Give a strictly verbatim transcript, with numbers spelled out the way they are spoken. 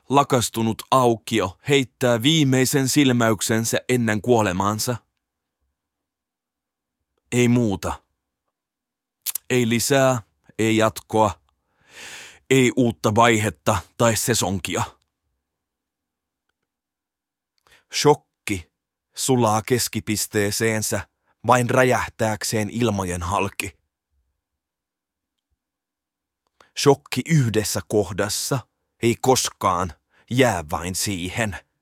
Lakastunut aukio heittää viimeisen silmäyksensä ennen kuolemaansa. Ei muuta. Ei lisää, ei jatkoa, ei uutta vaihetta tai sesonkia. Shokki sulaa keskipisteeseensä vain räjähtääkseen ilmojen halki. Shokki yhdessä kohdassa ei koskaan jää vain siihen.